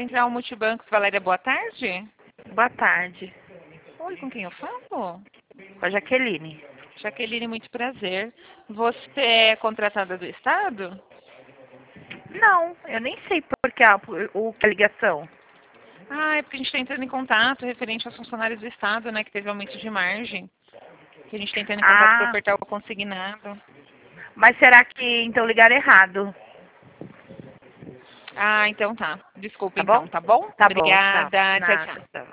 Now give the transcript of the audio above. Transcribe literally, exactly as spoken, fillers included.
Central Multibancos, Valéria, boa tarde. Boa tarde. Oi, com quem eu falo? Com a Jaqueline. Jaqueline, muito prazer. Você é contratada do Estado? Não, eu nem sei por que a, o, a ligação. Ah, é porque a gente está entrando em contato referente aos funcionários do Estado, né, que teve aumento de margem. Que a gente está entrando em contato para Ah, apertar o consignado. mas será que então ligaram errado? Ah, então tá. Desculpa Tá bom? então, tá bom? Tá bom, tá. Obrigada. Tchau, tchau. Nada.